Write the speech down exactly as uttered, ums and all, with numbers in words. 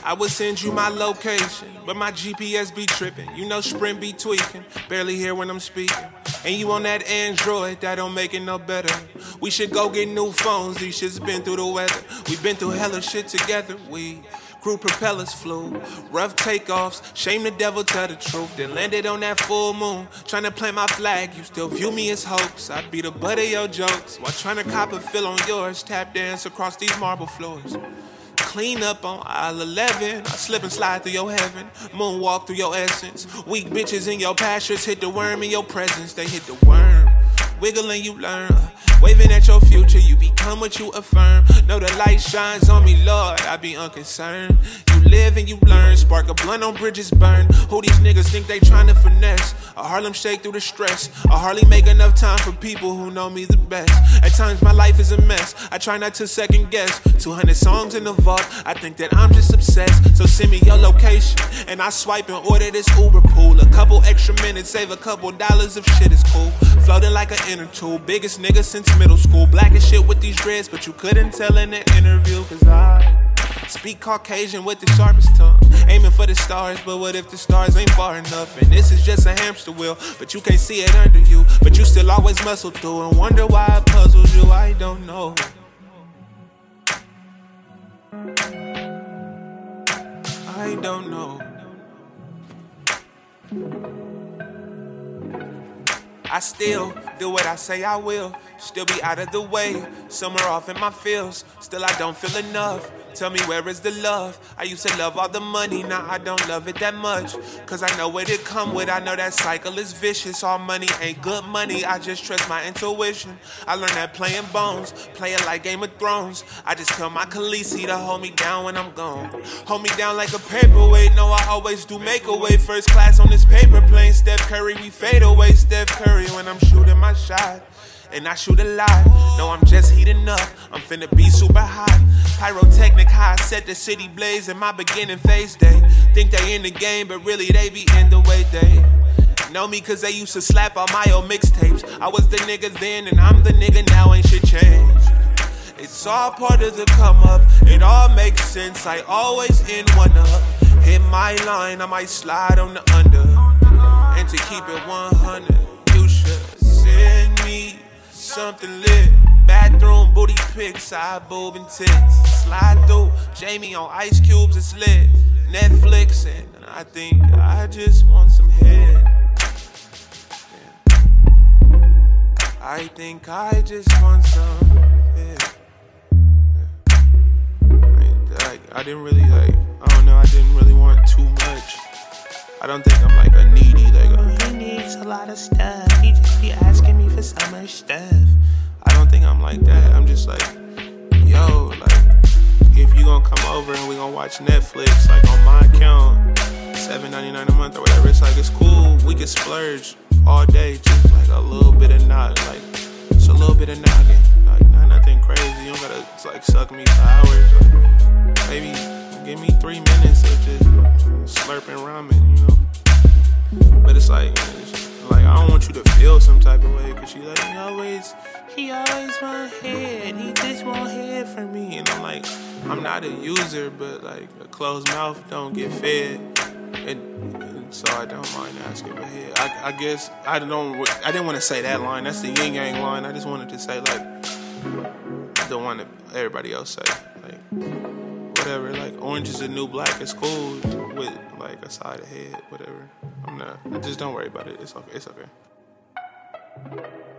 I would send you my location, but my G P S be tripping. You know Sprint be tweaking, barely hear when I'm speaking. And you on that Android, that don't make it no better. We should go get new phones, these shits been through the weather. We been through hella shit together, we crew propellers flew, rough takeoffs, shame the devil, tell the truth. Then landed on that full moon, tryna plant my flag, you still view me as hoax. I'd be the butt of your jokes, while tryna cop a feel on yours, tap dance across these marble floors. Clean up on aisle eleven, I slip and slide through your heaven, moonwalk through your essence. Weak bitches in your pastures hit the worm in your presence, they hit the worm. Wiggle and you learn, uh, waving at your future, you become what you affirm. Know the light shines on me, Lord, I be unconcerned. You live and you learn, spark a blunt on bridges burn. Who these niggas think they tryna finesse? A Harlem shake through the stress. I hardly make enough time for people who know me the best. At times my life is a mess, I try not to second guess. two hundred songs in the vault, I think that I'm just obsessed. So send me your location, and I swipe and order this Uber pool. A couple extra minutes, save a couple dollars if shit is cool. Floating like an inner tube, biggest nigga since middle school. Black as shit with these dreads, but you couldn't tell in the interview. Cause I speak Caucasian with the sharpest tongue, aiming for the stars, but what if the stars ain't far enough? And this is just a hamster wheel, but you can't see it under you. But you still always muscle through and wonder why it puzzles you. I don't know. I don't know. I still do what I say I will, still be out of the way, somewhere off in my feels, still I don't feel enough. Tell me where is the love? I used to love all the money, now I don't love it that much. Cause I know what it come with, I know that cycle is vicious. All money ain't good money, I just trust my intuition. I learned that playing bones, playing like Game of Thrones. I just tell my Khaleesi to hold me down when I'm gone. Hold me down like a paperweight, no I always do make a way. First class on this paper plane, Steph Curry, we fade away. Steph Curry when I'm shooting my shot. And I shoot a lot, no I'm just heating up, I'm finna be super hot. Pyrotechnic high, set the city blaze in my beginning phase. They think they in the game, but really they be in the way they know me cause they used to slap on my old mixtapes. I was the nigga then and I'm the nigga now, ain't shit changed. It's all part of the come up, it all makes sense, I always end one up. Hit my line, I might slide on the under. And to keep it one hundred, you should send me something lit. Bathroom, booty pics, side boob and tits. Slide through, Jamie on ice cubes, it's lit. Netflix, and I think I just want some head. Yeah. I think I just want some head. Yeah. I, I, I didn't really like, I don't know, I didn't really want too much. I don't think I'm like a needy, like, oh, he needs a lot of stuff. He just be asking me for so much stuff. I don't think I'm like that. I'm just like, yo, like, if you gonna come over and we gonna watch Netflix, like on my account, seven ninety-nine a month or whatever, it's like, it's cool. We can splurge all day, just like a little bit of not, like, just a little bit of noggin. Like, not nothing crazy. You don't gotta, like, suck me for hours. Like, maybe give me three minutes of just slurping ramen, you know? But it's like, it's like, I don't want you to feel some type of way, cause she like, he always, he always want head, he just want head from me. And I'm like, I'm not a user, but like, a closed mouth don't get fed. And, and so I don't mind asking for head. I, I guess, I don't, I didn't want to say that line, that's the yin yang line. I just wanted to say like, the one that everybody else say, like, whatever, like, orange is the new black, it's cool with like a side of head, whatever. I'm not, just don't worry about it, it's okay, it's okay.